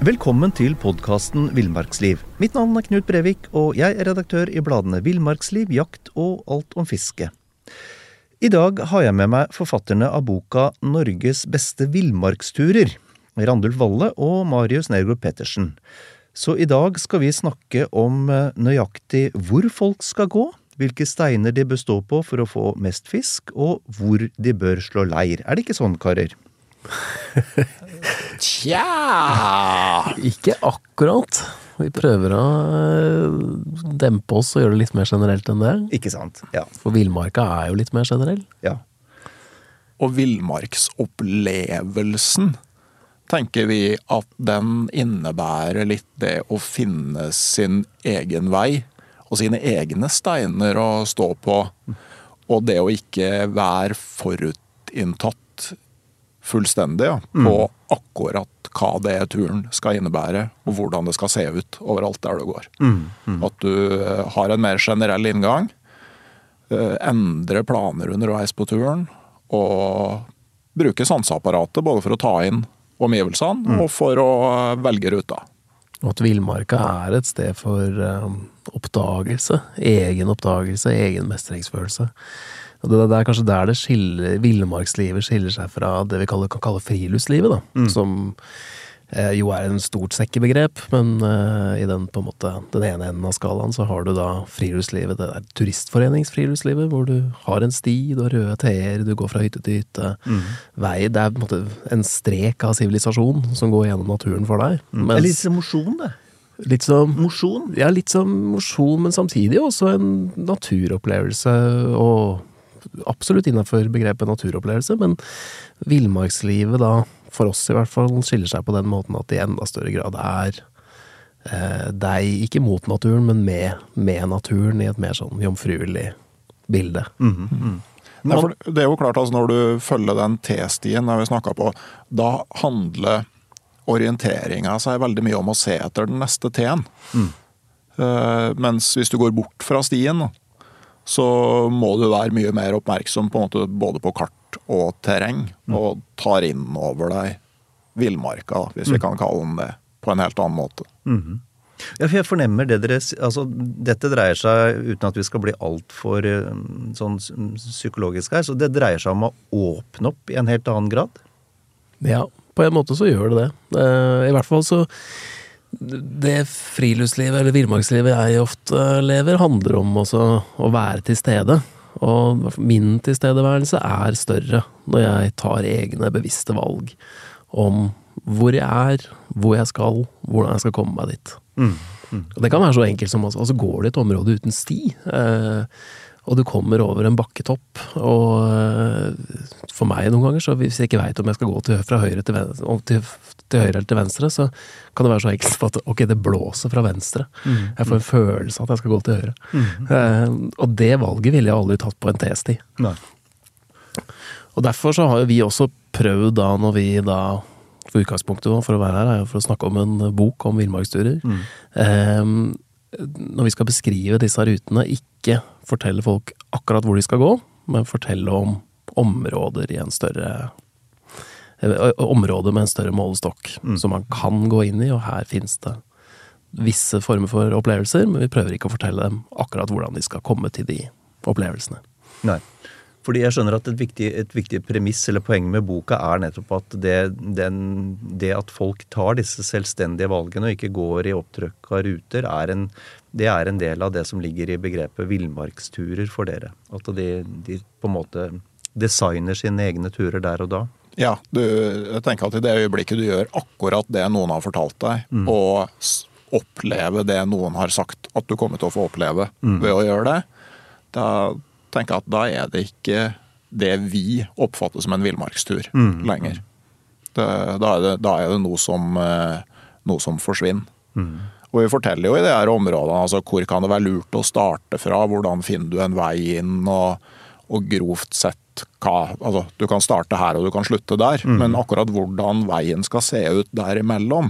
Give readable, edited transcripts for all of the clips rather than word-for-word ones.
Velkommen til podcasten Villmarksliv. Mitt navn er Knut Brevik, og jeg er redaktør i bladene Villmarksliv, Jakt og Alt om fiske. I dag har jeg med meg forfatterne av boka Norges beste villmarksturer, Randulf Valle og Marius Nergård Pettersen. Så i dag skal vi snakke om nøyaktig hvor folk skal gå, hvilke steiner de bør stå på for å få mest fisk, og hvor de bør slå leir. Er det ikke sånn, karer? Tja, ikke akkurat. Vi prøver å dempe oss og gjøre det litt mer generelt enn det. Ikke sant, ja. For villmarka er jo litt mer generell. Ja. Og villmarksopplevelsen, tenker vi at den innebærer litt det å finne sin egen vei, og sine egne steiner å stå på, og det å ikke være forutinntatt fullstendig på akkurat hva det turen skal innebære, og hvordan det skal se ut overalt der du går. At du har en mer generell inngang, endre planer underveis på turen, og bruke sanseapparatet både for å ta inn omgivelsene og for å velge ruta. Og at villmarka er et sted for oppdagelse, egen mestringsfølelse. Og det er kanskje der villmarkslivet skiller seg fra det vi kan kalle friluftslivet, da. Som jo er en stort sekkebegrep, men i den på en måte den ene enden av skalaen så har du da friluftslivet, det der turistforeningsfriluftslivet, hvor du har en sti, du har røde teer, du går fra hytte til hytte. Vei, det er på en måte en strek av sivilisasjon som går gjennom naturen for deg. Det er litt som mosjon, det. Litt som mosjon? Ja, litt som mosjon, men samtidig også en naturopplevelse, og absolutt innenfor begrepet naturopplevelse, men villmarkslivet da, for oss i hvert fall, skiller seg på den måten at det i enda større grad er deg ikke mot naturen, men med naturen i et mer sånn jomfruelig bilde. Nei, for det er jo klart, altså, når du følger den T-stien vi snakket på, da handler orienteringen seg veldig mye om å se etter den neste T-en. Mens hvis du går bort fra stien, så må du være mye mer oppmerksom på en måte, både på kart og terreng, og tar inn over deg villmarka, hvis vi kan kalle den det, på en helt annen måte. Ja, for jeg fornemmer det altså, dette dreier seg, uten at vi skal bli alt for sånn psykologisk her, så det dreier seg om å åpne opp i en helt annen grad? Ja, på en måte så gjør det det. I hvert fall så det friluftslivet eller villmarkslivet jeg ofte lever handler om også å være til stede, og min tilstedeværelse er større når jeg tar egne bevisste valg om hvor jeg er, hvor jeg skal, hvordan jeg skal komme meg dit. Og det kan være så enkelt som altså går du i et område uten sti, og du kommer over en bakketopp, og for meg noen ganger, så hvis jeg ikke vet om jeg skal gå fra høyre til høyre eller til venstre, så kan det være så enkelt at ok, det blåser fra venstre. Jeg får en følelse at jeg skal gå til høyre. Og det valget ville jeg aldri tatt på en T-sti. Nei. Og derfor så har jo vi også prøvd da, når vi da, for utgangspunktet for å være her, er jo for å snakke om en bok om villmarksturer. Når vi skal beskrive disse rutene, ikke fortelle folk akkurat hvor de skal gå, men fortelle om områder i en større område med en større målestokk som man kan gå inn i, og her finnes det visse former for opplevelser, men vi prøver ikke å fortelle dem akkurat hvordan de skal komme til de opplevelsene. Nei, fordi jeg skjønner at et viktig premiss eller poeng med boka er nettopp at det at folk tar disse selvstendige valgene og ikke går i opptrykka ruter, det er en del av det som ligger i begrepet villmarksturer for dere. At de på en måte designer sine egne turer der og da. Ja, jeg tenker at i det øyeblikket du gjør akkurat det noen har fortalt deg, og oppleve det noen har sagt at du kommer til å få oppleve ved å gjøre det, da tenker jeg at da er det ikke det vi oppfatter som en villmarkstur lenger. Da er det noe som forsvinner. Og vi forteller jo i det her området, altså hvor kan det være lurt å starte fra, hvordan finner du en vei inn, og grovt sett altså, du kan starte her og du kan slutte der, men akkurat hvordan veien skal se ut derimellom,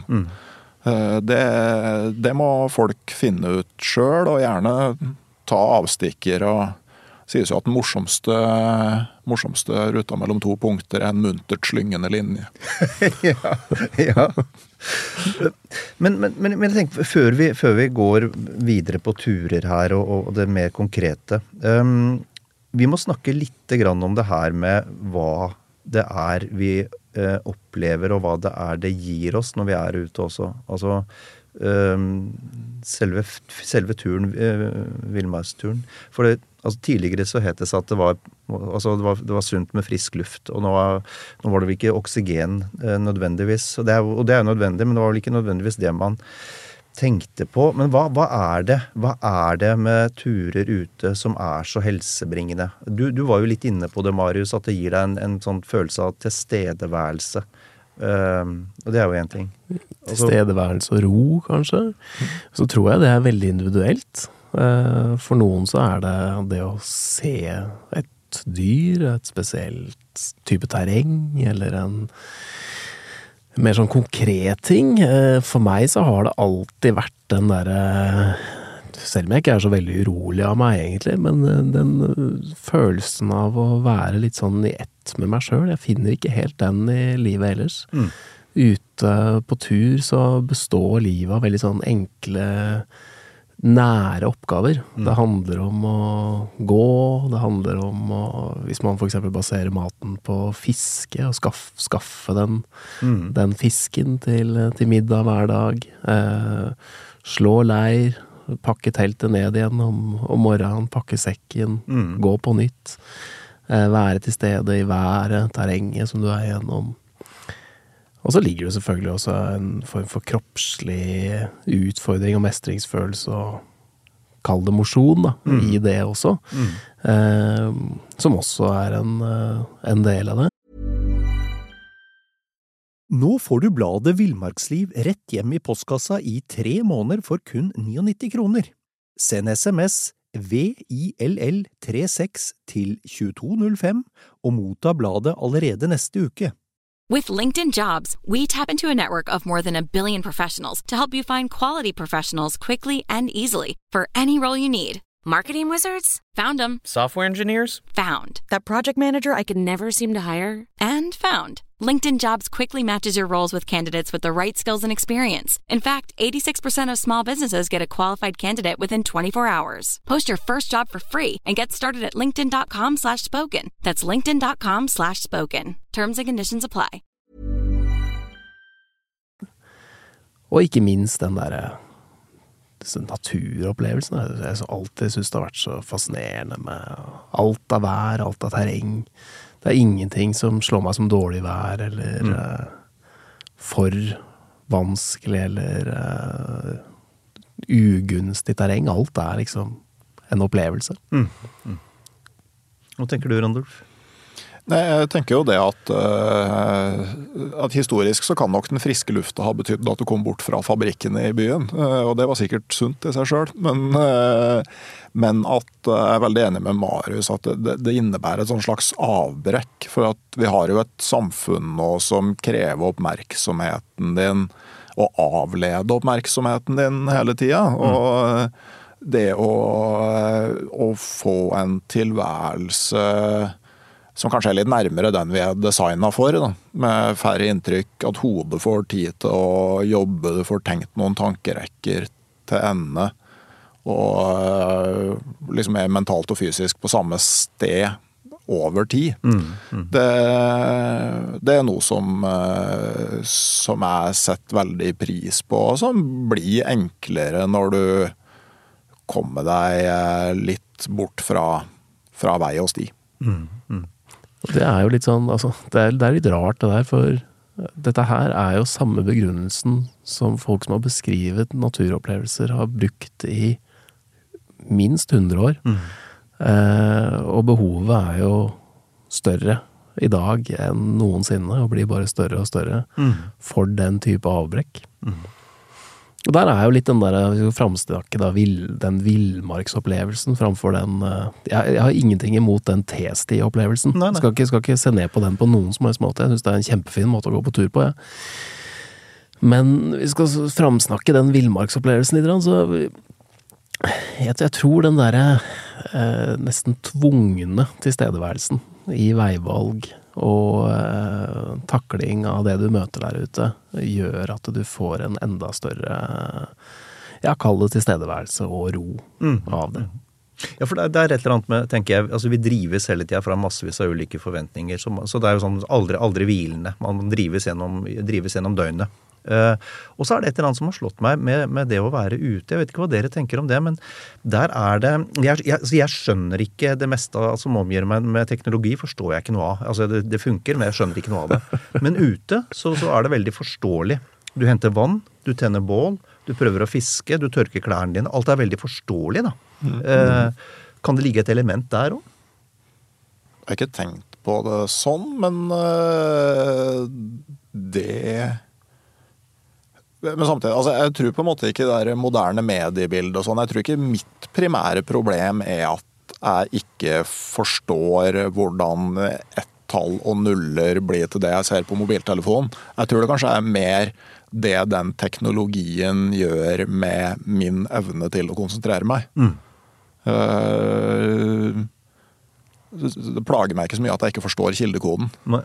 det må folk finne ut selv, og gjerne ta avstikker og sies jo at den morsomste ruta mellom to punkter en muntert slyngende linje. ja. Men jeg tenker, før vi går videre på turer her og det mer konkrete, vi må snakke litt grann om det her med hva det vi opplever, og hva det gir oss når vi ute også. Altså, selve turen, villmarksturen. For altså, tidligere så het det seg at det var sunt med frisk luft, og nå var det vel ikke oksygen nødvendigvis, og det er nødvendig, men det var vel ikke nødvendigvis det man tenkte på. Men hva er det med turer ute som så helsebringende? Du var jo litt inne på det, Marius, at det gir deg en sånn følelse av tilstedeværelse. Og det jo en ting. Tilstedeværelse og ro, kanskje. Så tror jeg det veldig individuelt. For noen så det å se et dyr, et spesielt type terreng, eller en mer sånn konkret ting. For meg så har det alltid vært den der, selv om jeg ikke så veldig urolig av meg egentlig, men den følelsen av å være litt sånn i ett med meg selv, jeg finner ikke helt den i livet ellers. Ute på tur så består livet av veldig sånn enkle, nære oppgaver. Det handler om å gå, det handler om å, hvis man for eksempel baserer maten på fiske, og skaffe den fisken til middag hver dag, slå leir, pakke teltet ned igjen om morgenen, pakke sekken, gå på nytt, være til stede i været, terrenget som du gjennom. Og så ligger det selvfølgelig også en form for kroppslig utfordring og mestringsfølelse og kall det mosjon da, i det også, som også en del av det. Nå får du bladet Villmarksliv rett hjem i postkassa i 3 måneder for kun 99 kroner. Send SMS VILL36 til 2205 og motta bladet allerede neste uke. With LinkedIn Jobs, we tap into a network of more than 1 billion professionals to help you find quality professionals quickly and easily for any role you need. Marketing wizards? Found them. Software engineers? Found. That project manager I could never seem to hire? And found. LinkedIn Jobs quickly matches your roles with candidates with the right skills and experience. In fact, 86% of small businesses get a qualified candidate within 24 hours. Post your first job for free and get started at linkedin.com/spoken. That's linkedin.com/spoken. Terms and conditions apply. Og ikke minst den der naturopplevelsen. Jeg har alltid synes det har vært så fascinerende med alt av vær, alt av terreng. Det ingenting som slår meg som dårlig vær, eller for vanskelig, eller ugunstig terreng. Alt liksom en opplevelse. Hva tenker du, Randulf? Nei, jeg tenker jo det at historisk så kan nok den friske lufta ha betydd at du kom bort fra fabrikkene i byen, og det var sikkert sunt i seg selv, men at jeg veldig enig med Marius at det innebærer et sånn slags avbrekk, for at vi har jo et samfunn nå som krever oppmerksomheten din, og avleder oppmerksomheten din hele tiden, og det å få en tilværelse som kanskje litt nærmere den vi designet for, da, med færre inntrykk, at hodet får tid til å jobbe, du får tenkt noen tankerekker til ende, og liksom mentalt og fysisk på samme sted over tid. Det noe som jeg setter veldig pris på, og som blir enklere når du kommer deg litt bort fra vei og sti. Det jo litt sånn, altså, det litt rart det der, for dette her jo samme begrunnelsen som folk som har beskrivet naturopplevelser har brukt i minst 100 år. Og behovet jo større i dag enn noensinne, og blir bare større og større for den type avbrekk. Og der jo litt den der framsnakke da, den villmarksopplevelsen framfor den, jeg har ingenting imot den T-sti-opplevelsen. Skal ikke se ned på den på noen som helst måte. Jeg synes det en kjempefin måte å gå på tur på, ja. Men vi skal framsnakke den villmarksopplevelsen litt, så Jeg tror den der nesten tvungne tilstedeværelsen i veivalg og takling av det du møter der ute, gjør at du får en enda større, kall det tilstedeværelse og ro av det. Ja, for det er et eller annet med, tenker jeg, altså vi drives hele tiden fra massevis av ulike forventninger, så det er jo sånn aldri hvilende, man drives gjennom døgnet. Og så er det et eller annet som har slått meg med det å være ute. Jeg vet ikke hva dere tenker om det, men der er det, jeg skjønner ikke det meste som omgir meg med teknologi, forstår jeg ikke noe av. Altså det funker, men jeg skjønner ikke noe av det. Men ute så er det veldig forståelig. Du henter vann, du tenner bål, du prøver å fiske, du tørker klærne dine. Alt er veldig forståelig da. Kan det ligge et element der også? Jeg har ikke tenkt på det sånn, men Men samtidig, altså jeg tror på en måte ikke det der moderne mediebildet og sånn, jeg tror ikke mitt primære problem at jeg ikke forstår hvordan et tall og nuller blir til det jeg ser på mobiltelefonen. Jeg tror det kanskje mer det den teknologien gjør med min evne til å konsentrere meg. Det plager meg ikke så mye at jeg ikke forstår kildekoden. Nei.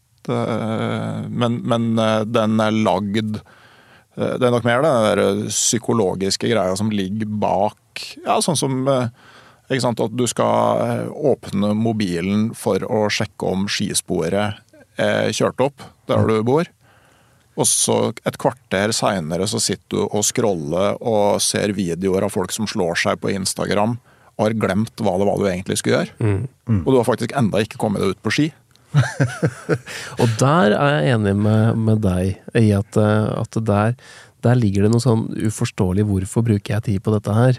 Men den lagd. Det nok mer den der psykologiske greia som ligger bak. Ja, sånn som ikke sant, at du skal åpne mobilen for å sjekke om skisporet kjørt opp der du bor. Og så et kvarter senere så sitter du og scroller og ser videoer av folk som slår seg på Instagram og har glemt hva det var du egentlig skulle gjøre. Og du har faktisk enda ikke kommet deg ut på ski. Og der er jeg enig med deg i at der ligger det noe sånn uforståelig, hvorfor bruker jeg tid på dette her?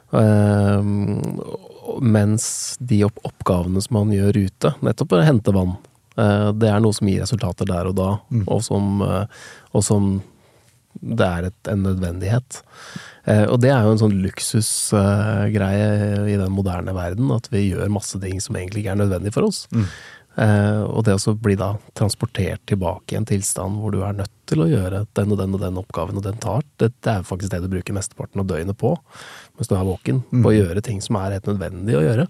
Mens de oppgavene som man gjør ute, nettopp å hente vann, det er noe som gir resultater der og da, og som det er en nødvendighet. Og det er jo en sånn luksusgreie i den moderne verden, at vi gjør masse ting som egentlig ikke er nødvendig for oss. Og det å bli da transportert tilbake i en tilstand hvor du er nødt til å gjøre den og den og den oppgaven, og den tar, det er faktisk det du bruker mesteparten av døgnet på, mens du er våken, på å gjøre ting som er helt nødvendig å gjøre.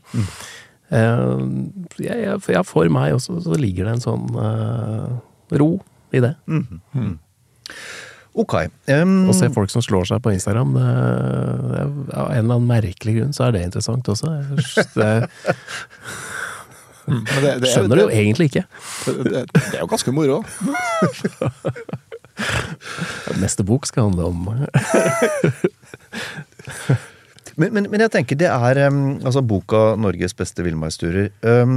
For meg også så ligger det en sånn ro i det. Ok. Å se folk som slår seg på Instagram, av en eller annen merkelig grunn så er det interessant også. Skjønner du jo egentlig ikke. Det er jo ganske moro. Neste bok skal handle om Men jeg tenker det er altså boka Norges beste villmarksturer.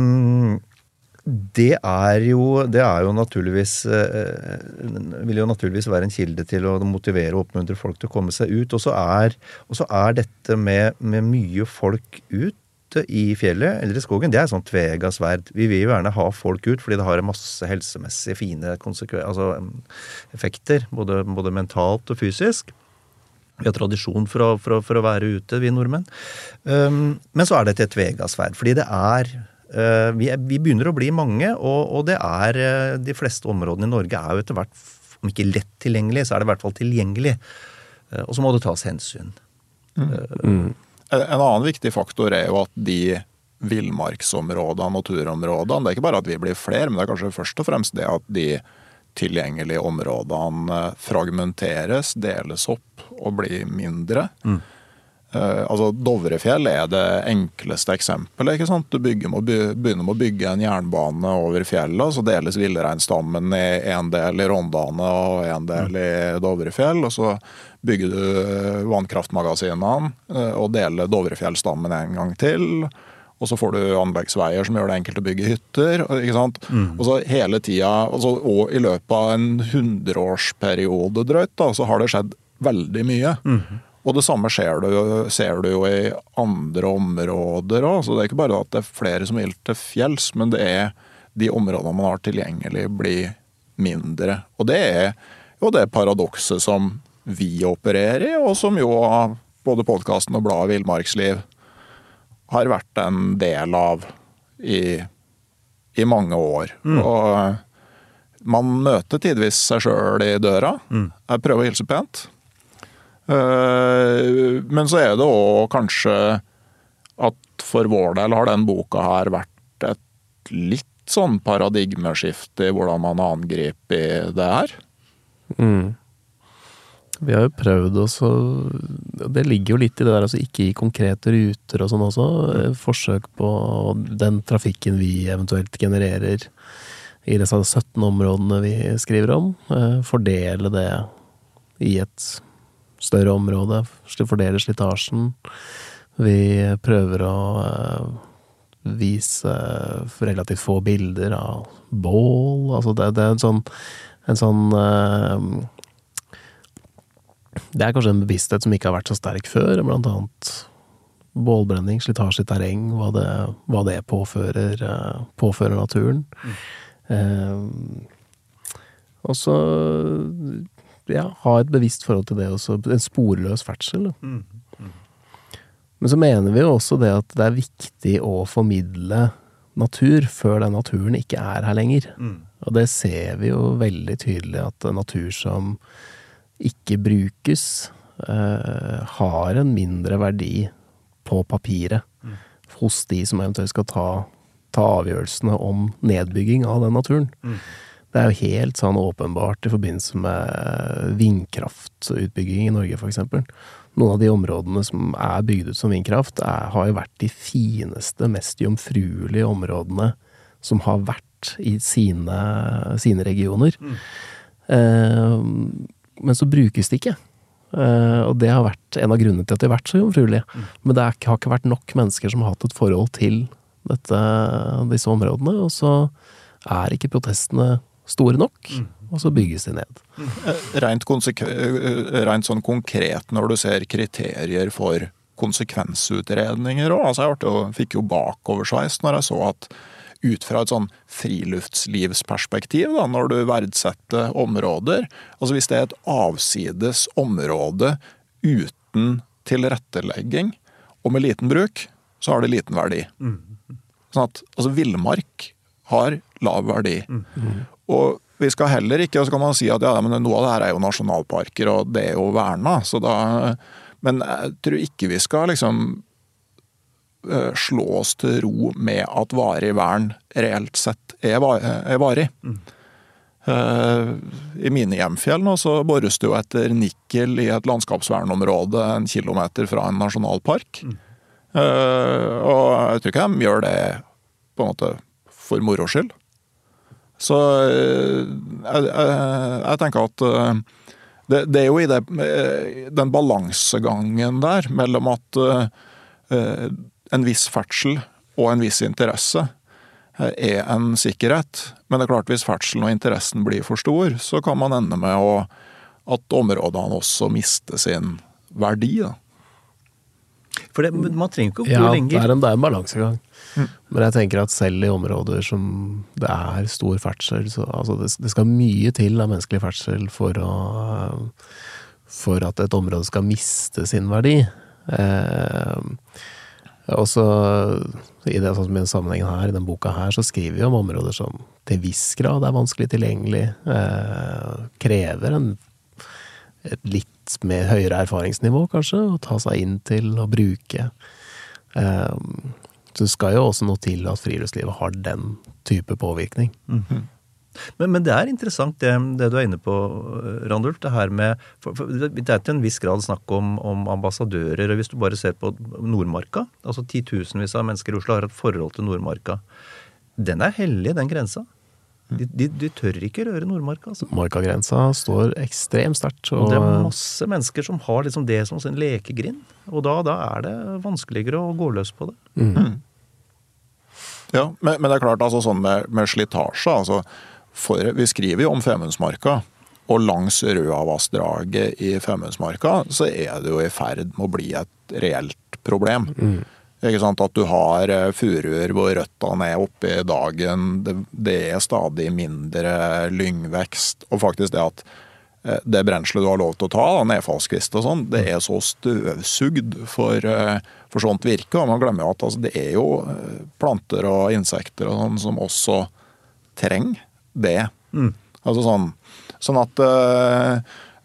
Det er jo naturligvis vil jo naturligvis være en kilde til å motivere og oppmuntre folk til å komme seg ut. Og så er dette med mye folk ut i fjellet eller i skogen, det er sånn tvega sverd. Vi vil jo gjerne ha folk ut fordi det har en masse helsemessige fine effekter, både mentalt og fysisk. Vi har tradisjon for å være ute, vi nordmenn. Men så er det et tvega sverd, fordi det er vi begynner å bli mange, og det er de fleste områdene i Norge er jo etter hvert, om ikke lett tilgjengelig, så er det i hvert fall tilgjengelig. Og så må det tas hensyn. En annen viktig faktor er jo at de villmarksområdene, naturområdene, det er ikke bare at vi blir flere, men det er kanskje først og fremst det at de tilgjengelige områdene fragmenteres, deles opp og blir mindre. Altså Dovrefjell er det enkleste eksempelet, ikke sant? Du begynner med å bygge en jernbane over fjellet, så deles villreinstammen i en del i Rondane og en del i Dovrefjell, og så bygger du vannkraftmagasinene og deler Dovrefjellstammen en gang til, og så får du anleggsveier som gjør det enkelt å bygge hytter, ikke sant? Og så hele tiden, og i løpet av en 100-årsperiode drøyt, da, så har det skjedd veldig mye. Og det samme ser du jo i andre områder også. Så det er ikke bare at det er flere som vil til fjells, men det er de områdene man har tilgjengelig blir mindre. Og det er jo det paradokset som vi opererer i, og som jo både podcasten og bladet Villmarksliv har vært en del av i mange år. Og man møter tidvis seg selv i døra. Jeg prøver å hilse pent. Men så det også kanskje at for vår del har den boka her vært et litt sånn paradigmeskifte I hvordan man angriper det her. Vi har jo prøvd også, det ligger jo litt I det der, altså ikke I konkrete ruter og sånn også, forsøk på den trafikken vi eventuelt genererer I disse 17 områdene vi skriver om, fordele det I et større område, fordele slitasjen. Vi prøver å vise relativt få bilder av bål, altså det en sånn det kanskje en bevissthet som ikke har vært så sterk før, blant annet bålbrenning, slitasje I terreng, hva det påfører naturen. Og så ha et bevisst forhold til det også, en sporløs ferdsel. Men så mener vi jo også det at det viktig å formidle natur før den naturen ikke her lenger. Og det ser vi jo veldig tydelig at natur som ikke brukes har en mindre verdi på papiret hos de som eventuelt skal ta avgjørelsene om nedbygging av den naturen. Det jo helt sånn åpenbart I forbindelse med vindkraftutbygging I Norge for eksempel. Noen av de områdene som bygd ut som vindkraft har jo vært de fineste, mest jomfruelige områdene som har vært I sine regioner. Men så brukes det ikke. Og det har vært en av grunnene til at de har vært så jomfruelige. Men det har ikke vært nok mennesker som har hatt et forhold til disse områdene, og så ikke protestene store nok, og så bygges de ned. Rent sånn konkret når du ser kriterier for konsekvensutredninger også, jeg fikk jo bakoversveis når jeg så at ut fra et sånn friluftslivsperspektiv, da, når du verdsetter områder, altså hvis det et avsides område uten tilrettelegging og med liten bruk, så har det liten verdi. Sånn at, altså villmark har lav verdi. Og vi skal heller ikke, og så kan man si at ja, men noe av det her jo nasjonalparker, og det jo verna, så da, men jeg tror ikke vi skal liksom slå oss til ro med at varig vern reelt sett varig. I mine hjemfjell nå så borres det jo etter nikkel I et landskapsvernområde 1 kilometer fra en nasjonalpark. Og jeg tror ikke de gjør det på en måte for moro skyld. Så jeg tenker at det jo I den balansegangen der mellom at en viss ferdsel og en viss interesse en sikkerhet, men det klart hvis ferdselen og interessen blir for stor, så kan man ende med at områdene også mister sin verdi. Da. For man trenger ikke å gå lenger. Ja, det en balansegang. Men jeg tenker at selv I områder som det stor ferdsel, så, altså det skal mye til av menneskelig ferdsel for at et område skal miste sin verdi. Og så I det sånn som I den sammenhengen her, I den boka her, så skriver vi om områder som til viss grad vanskelig tilgjengelig, krever et litt mer høyere erfaringsnivå kanskje, å ta seg inn til å bruke. Så det skal jo også noe til at friluftslivet har den type påvirkning. Men det interessant det du inne på, Randulf, det her med, for det til en viss grad snakk om ambassadører, og hvis du bare ser på Nordmarka, altså 10 000 av mennesker I Oslo har et forhold til Nordmarka. Den hellig, den grensa. De tør ikke røre Nordmarka. Altså. Markagrensa står ekstremt sterkt. Og det masse mennesker som har liksom det som sin lekegrind, og da det vanskeligere å gå løs på det. Ja, men det klart, altså sånn med slitasje, altså vi skriver jo om Femundsmarka, og langs Røavassdraget I Femundsmarka, så det jo I ferd med å bli et reelt problem. Ikke sant, at du har furuer hvor røttene oppe I dagen, det stadig mindre lyngvekst, og faktisk det at det brenselet du har lov til å ta, nedfallskvist og sånn, det så støvsugd for sånt virke, og man glemmer jo at altså, det jo planter og insekter og sånn som også trenger det. Altså sånn at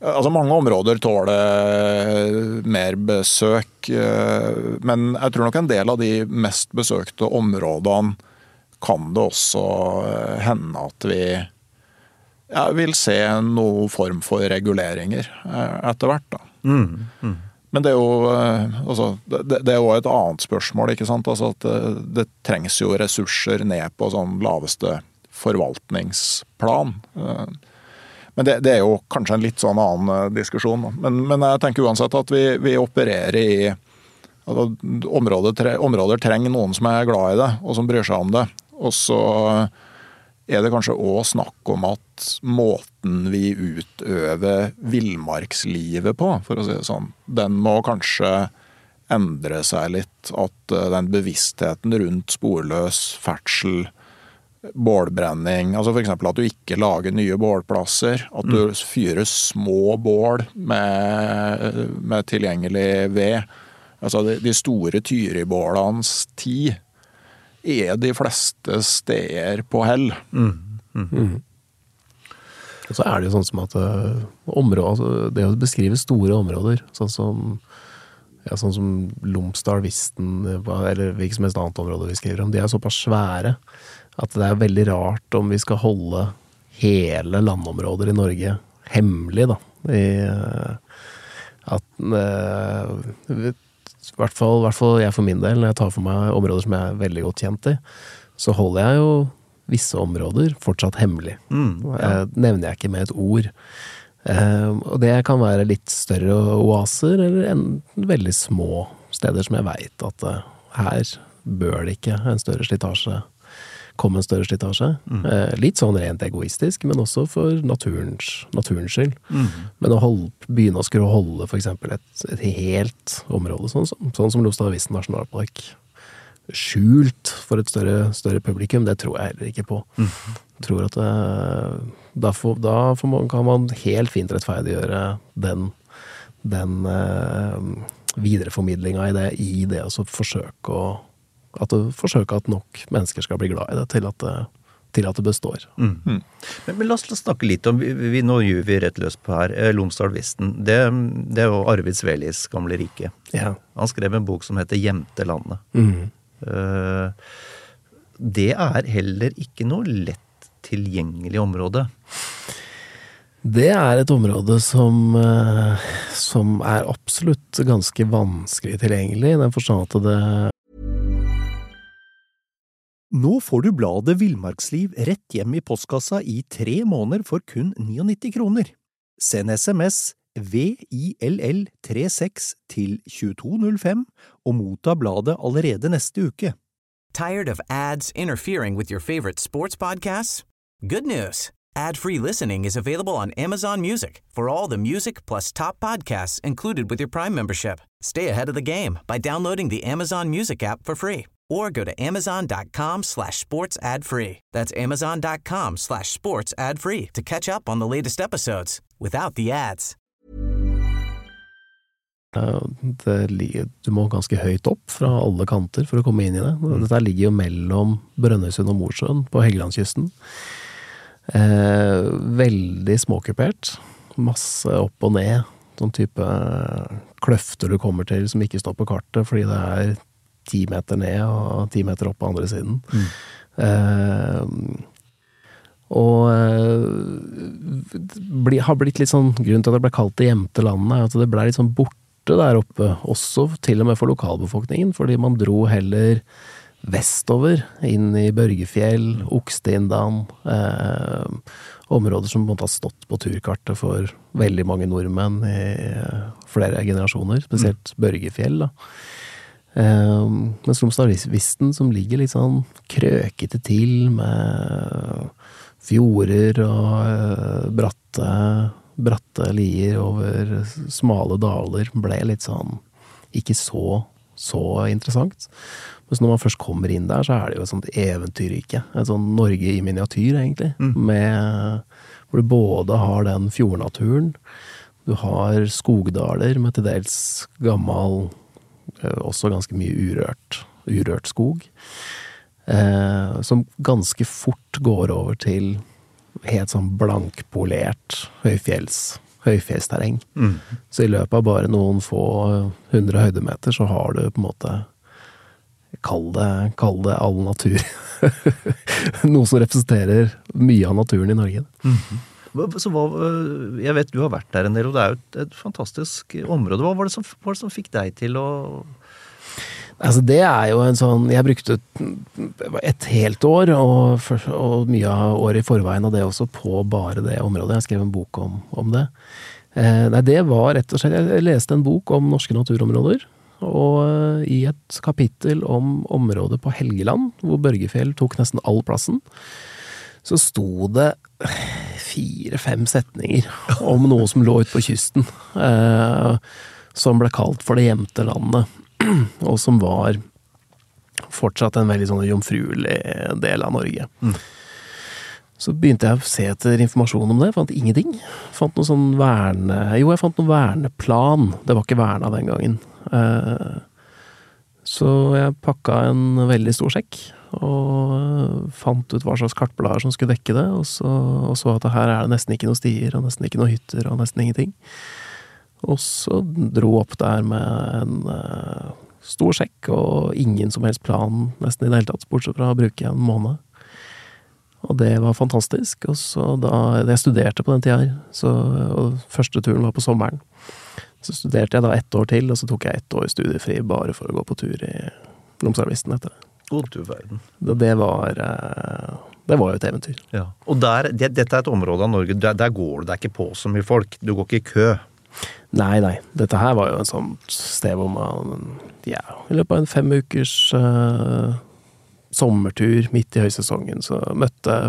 Altså mange områder tåler mer besøk, men jeg tror nok en del av de mest besøkte områdene kan det også hende at vi vil se noen form for reguleringer etter hvert da. Men det jo, altså, det jo et annet spørsmål, ikke sant? Altså at det trengs jo ressurser ned på sånn laveste forvaltningsplan. Men det jo kanskje en litt sånn annen diskusjon. Men jeg tenker uansett at vi opererer i altså, områder trenger noen som glad i det, og som bryr seg om det. Og så det kanskje også snakk om at måten vi utøver villmarkslivet på, for å si det sånn, den må kanskje endre seg litt. At den bevisstheten rundt sporløs ferdsel, bålbrenning, altså for eksempel at du ikke lager nye bålplasser, at du fyrer små bål med tilgjengelig ved. Altså de store tyribålenes tid de fleste steder på hell. Og så det jo sånn som at det å beskrive store områder, sånn som Lomsdal-Visten, eller hvilket som helst annet område vi skriver om, de såpass svære at det veldig rart om vi skal holde hele landområder i Norge hemmelig, da. I hvert fall jeg for min del, når jeg tar for meg områder som jeg veldig godt kjent i, så holder jeg jo visse områder fortsatt hemmelig. Nevner jeg ikke med et ord. Og det kan være litt større oaser, eller veldig små steder som jeg vet at her bør det ikke komme en større slitasje. Litt sånn rent egoistisk, men også for naturens skyld. Men å begynne å skulle holde for eksempel et helt område, sånn som Lomsdal-Visten nasjonalpark, skjult for et større publikum, det tror jeg heller ikke på. Jeg tror at kan man helt fint rettferdiggjøre den videreformidlinga i det og så forsøke at nok mennesker skal bli glad i det til at det består. Men la oss snakke litt om, nå gjør vi rett løs på her, Lomsdal-Visten. Det jo Arvid Svelis gamle rike. Ja. Han skrev en bok som heter Gjemte landet. Det heller ikke noe lett tilgjengelig område. Det et område som absolutt ganske vanskelig tilgjengelig, i den forstand at det Nå får du bladet Villmarksliv rett hjem i postkassa i 3 måneder for kun 99 kroner. Send SMS VILL36 til 2205 og motta bladet allerede neste uke. Tired of ads interfering with your favorite sports podcasts? Good news! Ad-free listening is available on Amazon Music for all the music plus top podcasts included with your Prime membership. Stay ahead of the game by downloading the Amazon Music app for free. Or go to amazon.com/sports-ad-free. That's amazon.com/sports-ad-free to catch up on the latest episodes without the ads. Du må ganske høyt opp fra alle kanter for å komme inn i det. Dette ligger jo mellom Brønnøysund og Mosjøen på Helgelandskysten. Veldig småkupert. Masse opp og ned. Sånn type kløfter du kommer til som ikke står på kartet, fordi det 10 meter ned og 10 meter opp på andre siden. Og har blitt litt sånn, grunnen til at det ble kalt det gjemte landet, at det ble litt sånn borte der oppe, også til og med for lokalbefolkningen, fordi man dro heller vestover, inn i Børgefjell, Oksteindan, områder som måtte ha stått på turkartet for veldig mange nordmenn i flere generasjoner, spesielt Børgefjell da. Mens Lomsdal-Visten som ligger litt sånn krøkete til med fjorder og bratte lier over smale daler, ble litt sånn ikke så interessant. Men når man først kommer inn der, så det jo et sånt eventyrrike, et sånn Norge i miniatyr egentlig, hvor du både har den fjordnaturen, du har skogdaler med til dels gammel, også ganske mye urørt skog, som ganske fort går over til helt sånn blankpolert høyfjellsterreng. Så i løpet av bare noen få 100 høydemeter så har du på en måte kall det all natur. Noe som representerer mye av naturen i Norge. Så jeg vet du har vært der en del, og det er jo et fantastisk område. Hva var det som fikk deg til å... Altså det er jo en sånn, jeg brukte et helt år, og mye av året i forveien av det også på bare det området. Jeg skrev en bok om det. Nei, det var rett og slett, jeg leste en bok om norske naturområder, og i et kapittel om området på Helgeland, hvor Børgefjell tok nesten all plassen, så sto det 4-5 setninger om noe som lå ut på kysten, som ble kalt for det gjemte landet, og som var fortsatt en veldig sånn jomfruelig del av Norge. Så begynte jeg å se etter informasjon om det, fant ingenting. Jeg fant noen verneplan, det var ikke verna den gangen. Så jeg pakket en veldig stor sekk, og fant ut hva slags kartblader som skulle dekke det, og så at her er det nesten ikke noen stier, og nesten ikke noen hytter, og nesten ingenting. Og så dro opp der med en stor sekk, og ingen som helst plan nesten i det hele tatt, bortsett fra å bruke en måned. Og det var fantastisk, og så jeg studerte på den tida her, og første turen var på sommeren. Så studerte jeg da 1 år til, og så tok jeg 1 år studiefri bare for å gå på tur i Lomsarvisten etter det. God tur verden. Det var jo et eventyr. Ja. Og dette er et område av Norge, der går du deg ikke på så mye folk, du går ikke i kø. Nei, dette her var jo en sånn sted hvor man, i løpet av en 5 ukers sommertur midt i høysesongen, så møtte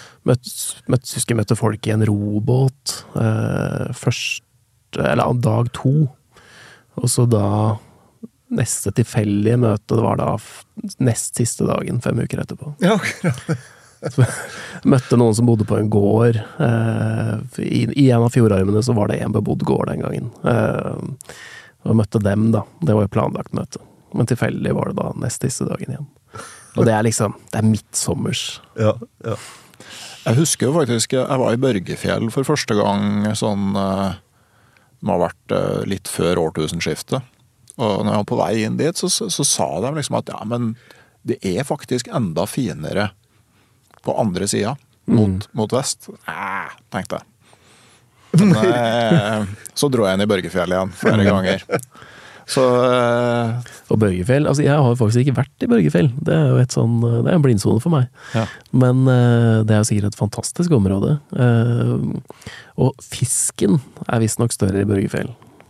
folk i en robåt dag 2, og så da neste tilfeldige møte, det var da nest siste dagen 5 uker etterpå. Ja, akkurat. Så møtte noen som bodde på en gård. I en av fjordarmene så var det en bebodd gård den gangen. Og møtte dem da. Det var jo planlagt møte. Men tilfeldig var det da nest siste dagen igjen. Og det er midtsommers. Ja. Jeg husker jo faktisk, jeg var i Børgefjell for første gang sånn, det har vært litt før årtusenskiftet. Og når jeg var på vei inn dit, så sa de liksom at ja, men det er faktisk enda finere på andre sida, mot vest. Tenkte jeg. Men, så dro jeg inn i Børgefjell igjen flere ganger. Så, og Børgefjell, altså jeg har faktisk ikke vært i Børgefjell. Det er jo det er en blindsone for meg. Ja. Men det er jo sikkert et fantastisk område. Og fisken er visst nok større i Børgefjell.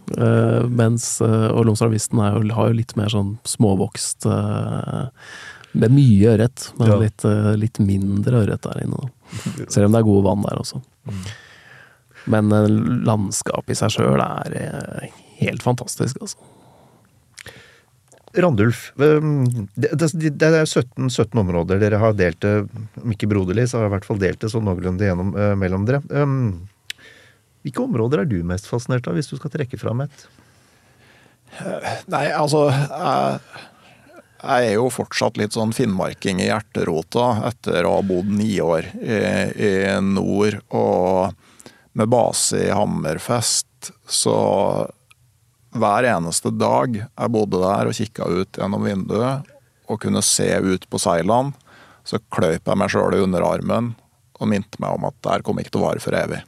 Og Lomsarvisten har jo litt mer sånn småvokst, med mye ørret, men litt mindre ørret der inne. Selv om det er gode vann der også. Men landskapet i seg selv er helt fantastisk, altså. Randulf, det er 17 områder dere har delt det, om ikke broderlig, så har jeg i hvert fall delt det sånn noenlunde gjennom mellom dere. Hvilke områder er du mest fascinert av, hvis du skal trekke fram et? Nei, altså, jeg er jo fortsatt litt sånn finnmarking i hjerterota etter å ha bodd 9 år i nord, og med base i Hammerfest, så hver eneste dag jeg bodde der og kikket ut gjennom vinduet og kunne se ut på Seiland, så kløp jeg meg selv i underarmen og minte meg om at det her kom ikke til å vare for evig.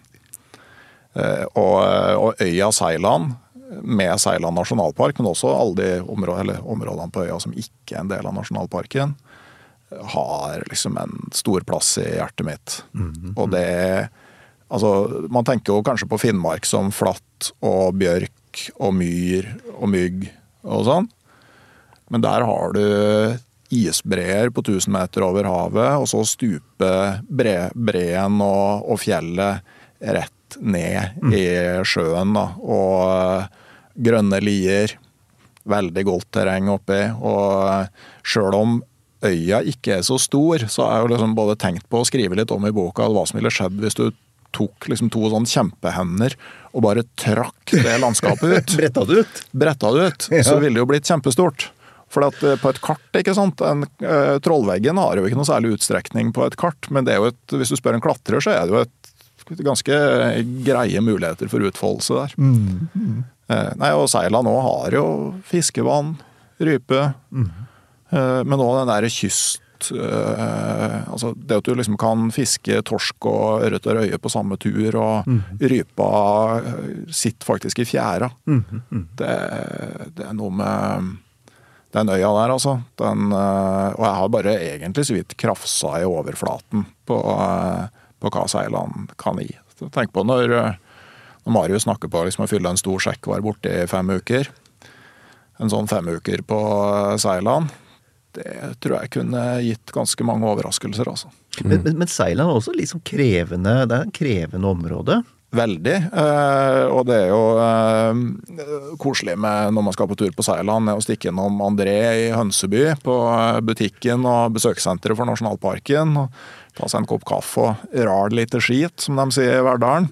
Og øya Seiland, med Seiland nasjonalpark, men også alle de områdene på øya som ikke er en del av nasjonalparken, har liksom en stor plass i hjertet mitt. Og det altså, man tenker jo kanskje på Finnmark som flatt og bjørk og myr og mygg og sånn. Men der har du isbreer på 1000 meter over havet, og så stuper breen og fjellet rett ned i sjøen, da. Og grønne lier, veldig godt terreng oppi, og selv om øya ikke er så stor, så er jo liksom både tenkt på å skrive litt om i boka hva som ville skjedd hvis du tok liksom 2 sånn kjempehender og bare trakk det landskapet ut. Bretta det ut, så ville det jo blitt kjempestort. For at på et kart, ikke sant, Trollveggen har jo ikke noe særlig utstrekning på et kart, men det er jo hvis du spør en klatrer, så er det jo ganske greie muligheter for utfoldelse der. Nei, og Seila nå har jo fiskevann, rype, men nå den der kyst, altså det at du liksom kan fiske torsk og ørret og røye på samme tur, og rypa sitter faktisk i fjæra. Det er noe med den øya der, altså. Og jeg har bare egentlig så vidt krafsa i overflaten på hva Seiland kan gi. Tenk på når Marius snakker på liksom, å fylle en stor sekk var borte i 5 uker. En sånn 5 uker på Seiland, det tror jeg kunne gitt ganske mange overraskelser, altså. Men Seiland er også liksom krevende, det er et krevende område. Veldig, og det er jo koselig med når man skal på tur på Seiland, å stikke innom André i Hønseby på butikken og besøkssenteret for Nasjonalparken, og ta seg en kopp kaffe og rar litt skit, som de sier i Verdalen.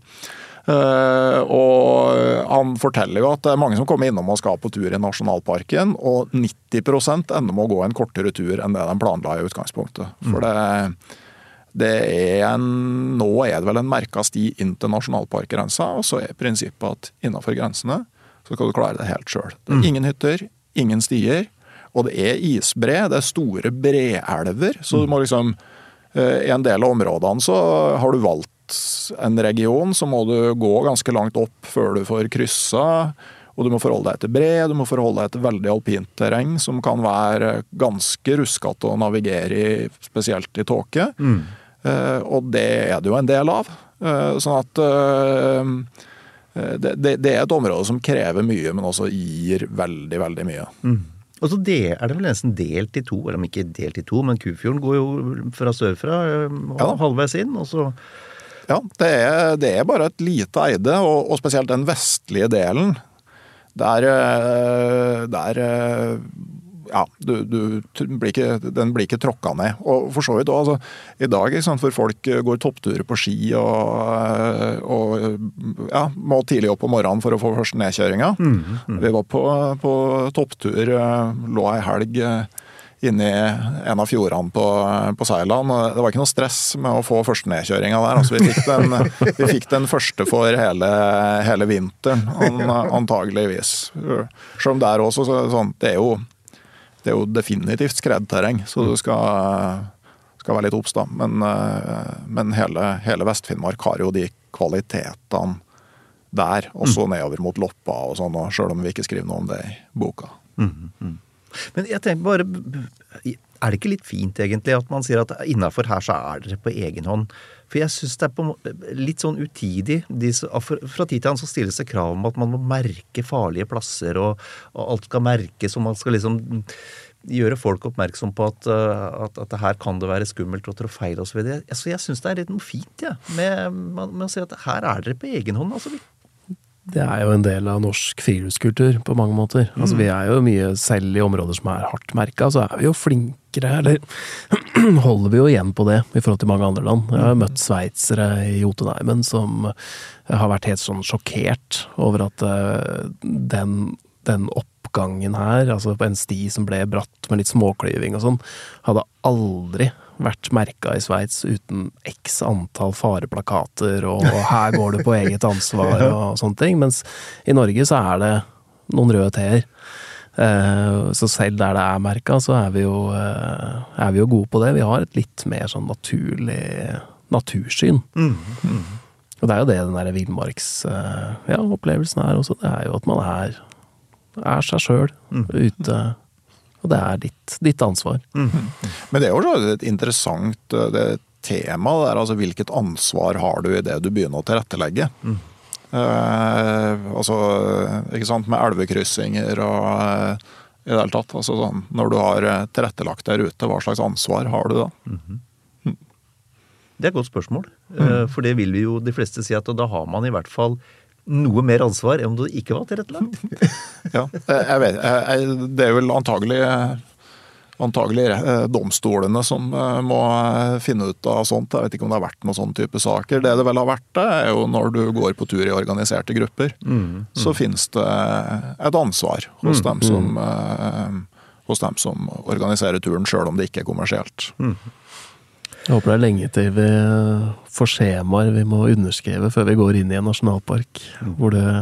Og han forteller jo at det er mange som kommer innom og skal på tur i Nasjonalparken, og 90% ender med å gå en kortere tur enn det de planla i utgangspunktet. For det er nå er det vel en merket sti inn til nasjonalparkgrensa, og så er prinsippet at innenfor grensene så skal du klare det helt selv. Det er ingen hytter, ingen stier, og det er isbre, det er store breelver, så du må liksom, i en del av områdene så har du valgt en region, så må du gå ganske langt opp før du får kryssa, og du må forholde deg til bre, du må forholde deg til veldig alpint terreng, som kan være ganske rusket å navigere i, spesielt i tåke. Og det er det jo en del av. Sånn at det er et område som krever mye, men også gir veldig, veldig mye. Og så er det vel nesten delt i 2, eller om ikke delt i 2, men Kufjorden går jo fra sørfra halvveis inn, og så... Ja, det er bare et lite eide, og spesielt den vestlige delen, der ja, den blir ikke tråkket ned. Og for så vidt også, altså, i dag, for folk går toppturer på ski og ja, må tidlig opp om morgenen for å få første nedkjøringa. Vi var på topptur, lå en helg inne i en av fjordene på Seiland, og det var ikke noe stress med å få første nedkjøringa der. Altså, vi fikk den første for hele vinteren, antageligvis. Selv om det er også sånn, det er jo definitivt skredterreng, så du skal være litt obs da. Men hele Vest-Finnmark har jo de kvalitetene der, også nedover mot Loppa og sånn, selv om vi ikke skriver noe om det i boka. Men jeg tenker bare, er det ikke litt fint egentlig at man sier at innenfor her så er dere på egen hånd? For jeg synes det er litt sånn utidig. Fra tid til annen så stilles det krav om at man må merke farlige plasser, og alt skal merkes, og man skal liksom gjøre folk oppmerksom på at det her kan det være skummelt og trå feil og så videre. Så jeg synes det er litt noe fint, ja, med å si at her er dere på egen hånd, altså. Det er jo en del av norsk friluftskultur på mange måter. Altså vi er jo mye, selv i områder som er hardt merket, så er vi jo flinkere, eller holder vi jo igjen på det i forhold til mange andre land. Jeg har møtt sveitsere i Jotunheimen som har vært helt sånn sjokkert over at den oppgangen her, altså på en sti som ble bratt med litt småklyving og sånn, hadde aldri vært merket i Sveits uten x antall fareplakater, og her går det på eget ansvar og sånne ting, mens i Norge så er det noen røde teer. Så selv der det er merket, så er vi jo gode på det. Vi har et litt mer sånn naturlig natursyn. Og det er jo det den der villmarks opplevelsen er også. Det er jo at man er seg selv ute, og det er ditt ansvar. Men det er jo et interessant tema der, altså hvilket ansvar har du i det du begynner å tilrettelegge? Altså, ikke sant, med elvekryssinger og i det hele tatt, altså sånn, når du har tilrettelagt der ute, hva slags ansvar har du da? Det er et godt spørsmål, for det vil vi jo de fleste si at da har man i hvert fall noe mer ansvar enn om det ikke var tilrettelagt. Ja, jeg vet. Det er vel antagelig domstolene som må finne ut av sånt. Jeg vet ikke om det har vært noen sånne type saker. Det vel har vært det, er jo når du går på tur i organiserte grupper. Så finnes det et ansvar hos dem som organiserer turen, selv om det ikke er kommersielt. Jeg håper det lenge til vi får skjemaer vi må underskrive før vi går inn i en nasjonalpark, hvor det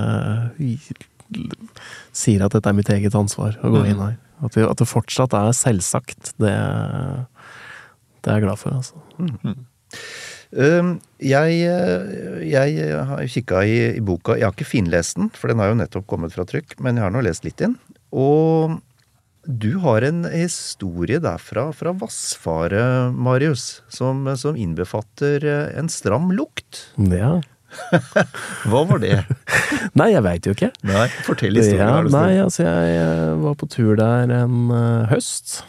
sier at dette mitt eget ansvar å gå inn her. At det fortsatt selvsagt, det er jeg glad for, altså. Jeg har kikket i boka, jeg har ikke finlest den, for den har jo nettopp kommet fra trykk, men jeg har nå lest litt inn, og du har en historie derfra fra Vassfaret, Marius, som innbefatter en stram lukt. Ja. Hva var det? Nei, jeg vet jo ikke. Nei, fortell historien. Altså jeg var på tur der en høst,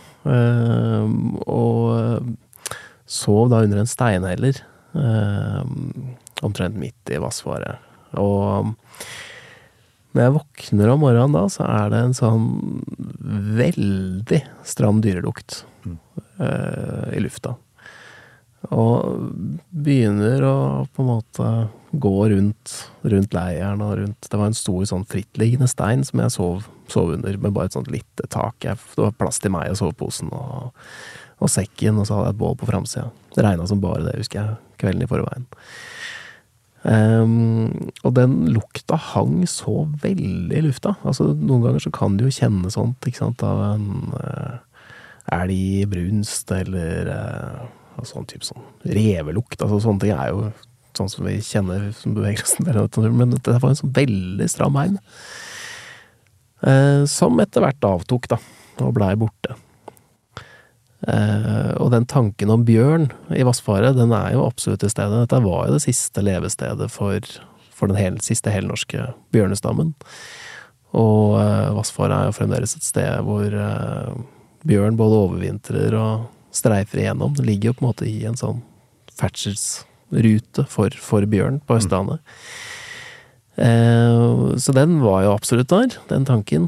og sov da under en steinheller, omtrent midt i Vassfaret. Og når jeg våkner om morgenen da, så det en sånn veldig stram dyrelukt i lufta. Og begynner å på en måte gå rundt leiren og rundt. Det var en stor sånn frittliggende stein som jeg sov under med bare et sånt lite tak. Det var plass til meg og soveposen og sekken, og så hadde jeg et bål på framsida. Det regnet som bare det, husker jeg, kvelden i forveien. Og den lukta hang så veldig i lufta. Altså noen ganger så kan du jo kjenne sånt, ikke sant, av en elg brunst eller sånn type sånn revelukt. Altså sånne ting jo sånn som vi kjenner som bevegelsen, men det var en sånn veldig stram heim som etter hvert avtok da og blei borte. Og den tanken om bjørn i Vassfaret, den jo absolutt til stede. Dette var jo det siste levestedet for den siste helnorske bjørnestammen. Og Vassfaret jo fremdeles et sted hvor bjørn både overvintrer og streifer igjennom. Det ligger jo på en måte i en sånn ferdselsrute for bjørn på Østlandet. Så den var jo absolutt der, den tanken.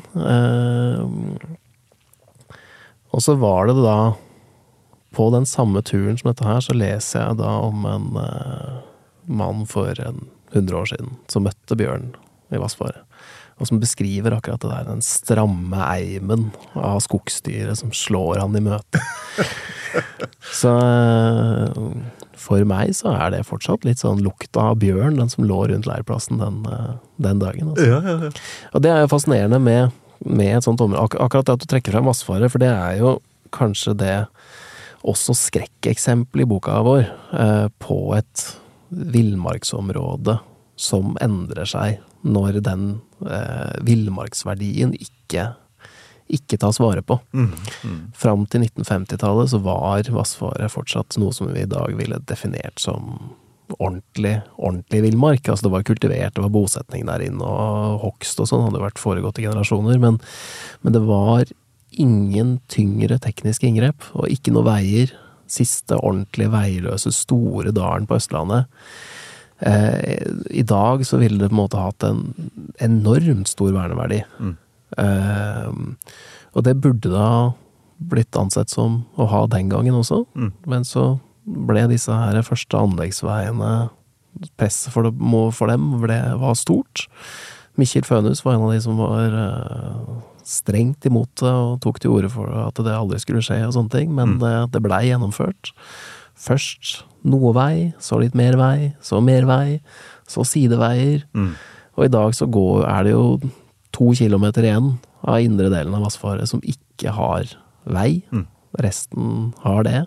Og så var det da, på den samme turen som dette her, så leser jeg da om en mann for 100 år siden, som møtte bjørn i Vassfaret, og som beskriver akkurat det der, den stramme eimen av skogsdyret som slår han i møte. Så for meg så det fortsatt litt sånn lukta av bjørn, den som lå rundt leirplassen den dagen. Altså. Ja. Og det jo fascinerende med et sånt område, akkurat det at du trekker frem Vassfaret, for det jo kanskje det også skrekkeksempel i boka vår på et villmarksområde som endrer seg når den villmarksverdien ikke tas vare på. Fram til 1950-tallet så var Vassfaret fortsatt noe som vi i dag ville definert som ordentlig villmark. Altså det var kultivert, det var bosetning der inne, og hogst og sånn hadde vært foregått i generasjoner, men det var ingen tyngre tekniske inngrep, og ikke noe veier. Siste ordentlig veiløse store dalen på Østlandet. I dag så ville det på en måte hatt en enormt stor verneverdi. Og det burde da blitt ansett som å ha den gangen også, men så ble disse her første anleggsveiene, presset for dem var stort. Mikkel Fønhus var en av de som var strengt imot det, og tok til orde for at det aldri skulle skje og sånne ting, men det ble gjennomført. Først noe vei, så litt mer vei, så mer vei, så sideveier, og i dag så det jo 2 kilometer igjen av indre delen av Vassfaret som ikke har vei. Resten har det.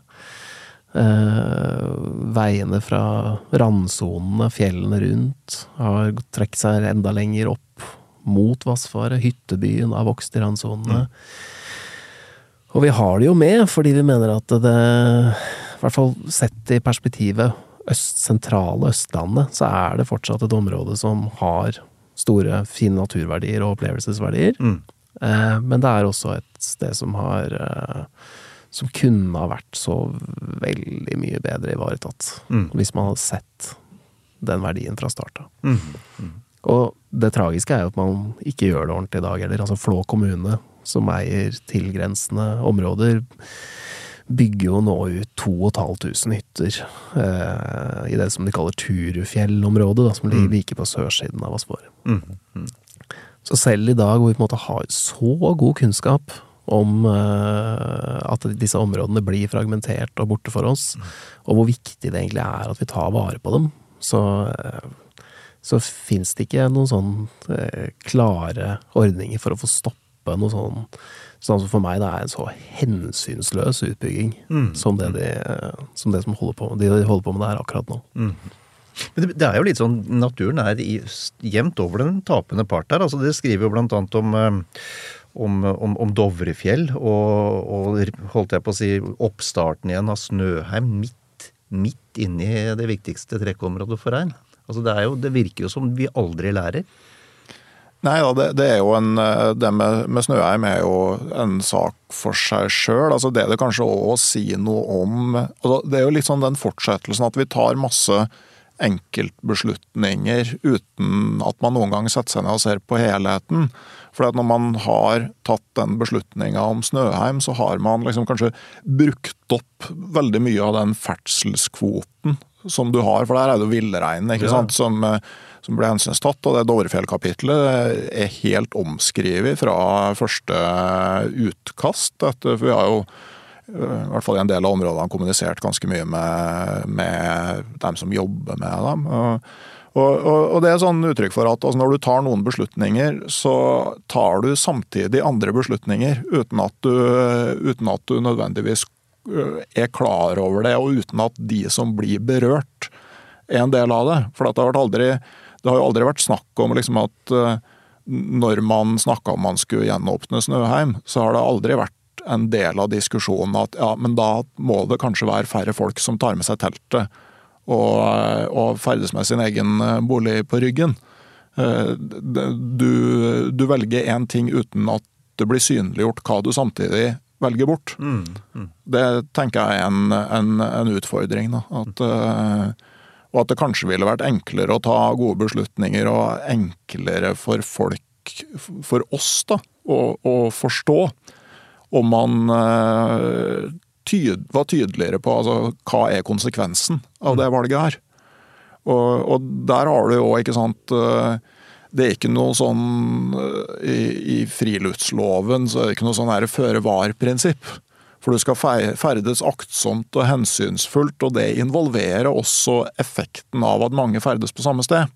Veiene fra randsonene, fjellene rundt, har trekket seg enda lenger opp mot Vassfaret. Hyttebyen har vokst i randsonene. Og vi har det jo med, fordi vi mener at det, i hvert fall sett i perspektivet sentrale Østlandet, så det fortsatt et område som har store, fine naturverdier og opplevelsesverdier. Men det også et sted som som kunne ha vært så veldig mye bedre ivaretatt, hvis man hadde sett den verdien fra starten. Og det tragiske jo at man ikke gjør det ordentlig i dag, eller altså Flå kommune, som eier tilgrensende områder, bygger jo nå ut 2500 hytter i det som de kaller Turufjell-området, som ligger like på sørsiden av Vassfaret. Så selv i dag, hvor vi på en måte har så god kunnskap om at disse områdene blir fragmentert og borte for oss, og hvor viktig det egentlig at vi tar vare på dem, så finnes det ikke noen sånn klare ordninger for å få stoppe noe sånn som for meg det en så hensynsløs utbygging som det som holder på med det her akkurat nå. Men det jo litt sånn, naturen jevnt over den tapende part der. Altså, det skriver jo blant annet om Dovrefjell, og holdt jeg på å si, oppstarten igjen av Snøheim midt inne i det viktigste trekkområdet for rein. Altså, det virker jo som vi aldri lærer. Nei da, det jo det med Snøheim jo en sak for seg selv. Altså, det kanskje også å si noe om, altså, det jo litt sånn den fortsettelsen at vi tar masse enkeltbeslutninger uten at man noen gang setter seg ned og ser på helheten. For at når man har tatt den beslutningen om Snøheim, så har man liksom kanskje brukt opp veldig mye av den ferdselskvoten som du har, for der det jo villrein, ikke sant, som ble hensynstatt, og det Dovrefjell-kapitlet helt omskrevet fra første utkast, for vi har jo i hvert fall i en del av områdene kommunisert ganske mye med dem som jobber med dem. Og det sånn uttrykk for at altså, når du tar noen beslutninger, så tar du samtidig andre beslutninger uten at du nødvendigvis klar over det, og uten at de som blir berørt en del av det. For det har jo aldri vært snakk om liksom, at når man snakket om man skulle gjenåpne Snøheim, så har det aldri vært en del av diskusjonen at ja, men da må det kanskje være færre folk som tar med seg teltet og ferdes med sin egen bolig på ryggen. Du velger en ting uten at det blir synliggjort hva du samtidig velger bort. Det tenker jeg en utfordring. Da. Og at det kanskje ville vært enklere å ta gode beslutninger og enklere for folk, for oss da, å forstå om man var tydeligere på altså, hva konsekvensen av det valget her. Og der har du jo, ikke sant, det ikke noe sånn i friluftsloven, så det ikke noe sånn her føre-var-prinsipp. For du skal ferdes aktsomt og hensynsfullt, og det involverer også effekten av at mange ferdes på samme sted.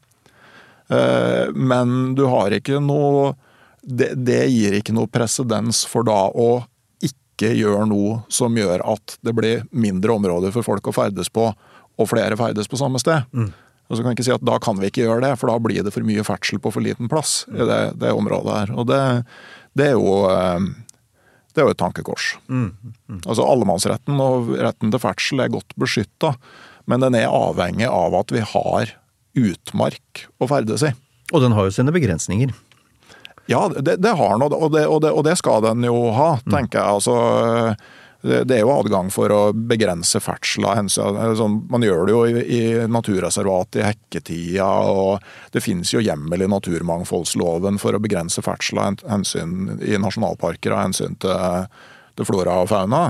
Men du har ikke noe det gir ikke noe presedens for da å ikke gjøre noe som gjør at det blir mindre områder for folk å ferdes på, og flere ferdes på samme sted. Og så kan jeg ikke si at da kan vi ikke gjøre det, for da blir det for mye ferdsel på for liten plass i det området her. Og det er jo et tankekors. Altså allemannsretten og retten til ferdsel godt beskyttet, men den avhengig av at vi har utmark å ferdes i. Og den har jo sine begrensninger. Ja, det har den, og det skal den jo ha, tenker jeg. Altså, det jo adgang for å begrense ferdsel av hensyn. Sånn, man gjør det jo i naturreservat i hekketida, og det finnes jo hjemmel i naturmangfoldsloven for å begrense ferdsel av hensyn i nasjonalparker av hensyn til flora og fauna.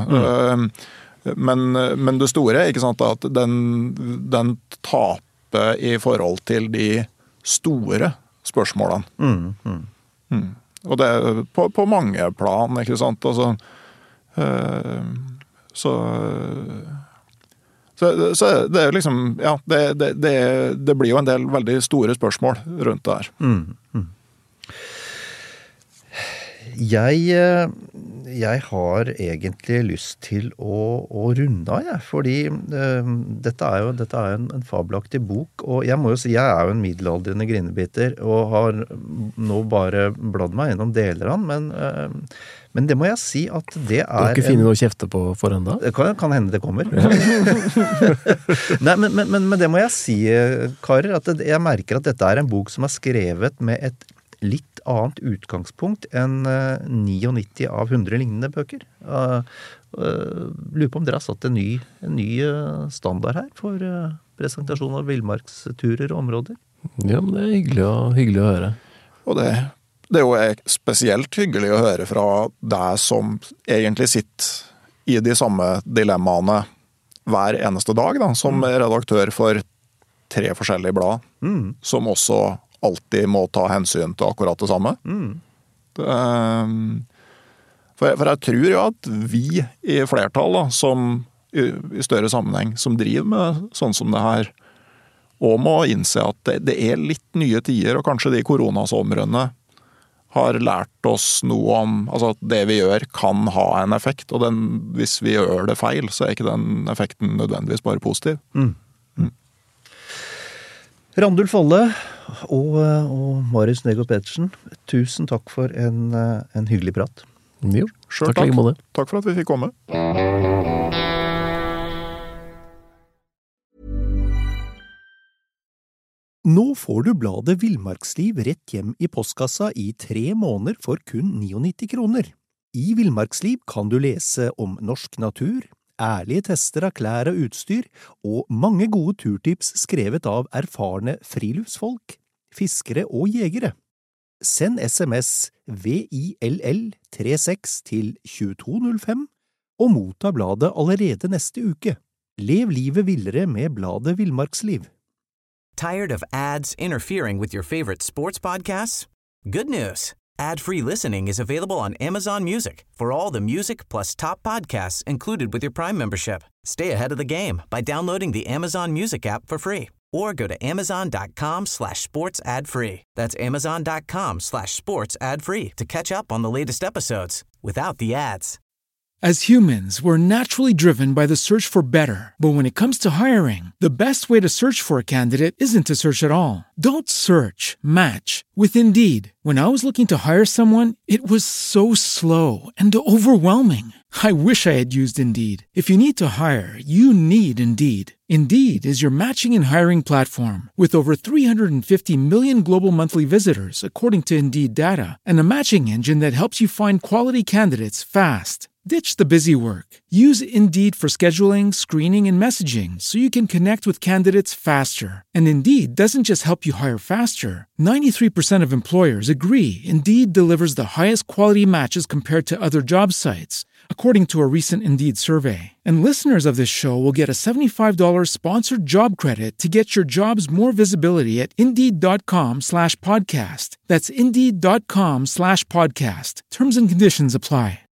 Men det store ikke sant, at den taper i forhold til de store spørsmålene. Og det på mange plan, ikke sant? Altså, så det liksom, ja, det blir jo en del veldig store spørsmål rundt det her. Jeg har egentlig lyst til å runde av, fordi dette er jo en fabelaktig bok, og jeg må jo si, jeg jo en middelaldrende grinebiter, og har nå bare bladd meg gjennom deler av den, men det må jeg si at det Du har ikke funnet noe å kjefte på for enda? Det kan hende det kommer. Nei, men det må jeg si, karer, at jeg merker at dette en bok som skrevet med et litt annet utgangspunkt enn 99 av 100 lignende bøker. Lurer på om dere har satt en ny standard her for presentasjon av villmarksturer og områder. Ja, men det hyggelig å høre. Og det jo spesielt hyggelig å høre fra deg som egentlig sitter i de samme dilemmaene hver eneste dag, da, som redaktør for 3 forskjellige blad, som også alltid må ta hensyn til akkurat det samme. For jeg tror jo at vi i flertall, da, som i større sammenheng, som driver med sånn som det her, og må innse at det er litt nye tider, og kanskje de koronasomrene har lært oss noe om altså at det vi gjør kan ha en effekt, og hvis vi gjør det feil, så er ikke den effekten nødvendigvis bare positiv. Randulf Valle og Marius Nergård Petersen, tusen takk for en hyggelig prat. Jo, Selv takk. Takk for at vi fikk komme. Nå får du bladet Villmarksliv rett hjem i postkassa i 3 måneder for kun 99 kroner. I Villmarksliv kan du lese om norsk natur, ærlige tester av klær og utstyr, og mange gode turtips skrevet av erfarne friluftsfolk, fiskere og jegere. Send SMS VILL36 til 2205 og motta bladet allerede neste uke. Lev livet villere med bladet Villmarksliv. Tired of ads interfering with your favorite sports podcasts? Good news. Ad-free listening is available on Amazon Music for all the music plus top podcasts included with your Prime membership. Stay ahead of the game by downloading the Amazon Music app for free or go to amazon.com/sports ad-free. That's amazon.com/sports ad-free to catch up on the latest episodes without the ads. As humans, we're naturally driven by the search for better. But when it comes to hiring, the best way to search for a candidate isn't to search at all. Don't search, match with Indeed. When I was looking to hire someone, it was so slow and overwhelming. I wish I had used Indeed. If you need to hire, you need Indeed. Indeed is your matching and hiring platform with over 350 million global monthly visitors, according to Indeed data, and a matching engine that helps you find quality candidates fast. Ditch the busy work. Use Indeed for scheduling, screening, and messaging so you can connect with candidates faster. And Indeed doesn't just help you hire faster. 93% of employers agree Indeed delivers the highest quality matches compared to other job sites, according to a recent Indeed survey. And listeners of this show will get a $75 sponsored job credit to get your jobs more visibility at Indeed.com/podcast. That's Indeed.com/podcast. Terms and conditions apply.